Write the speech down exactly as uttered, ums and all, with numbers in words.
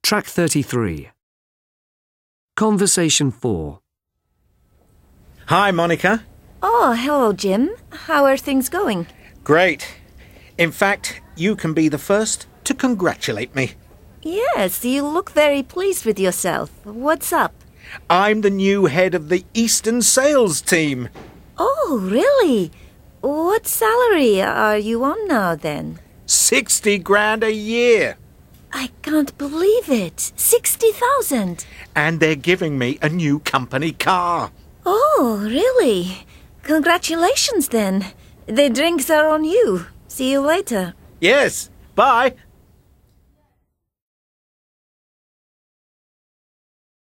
Track thirty-three. Conversation four. Hi, Monica. Oh, hello, Jim. How are things going? Great. In fact, you can be the first to congratulate me. Yes, you look very pleased with yourself. What's up? I'm the new head of the Eastern sales team. Oh, really? What salary are you on now, then? Sixty grand a year. I can't believe it. Sixty thousand. And they're giving me a new company car. Oh, really? Congratulations, then. The drinks are on you. See you later. Yes. Bye.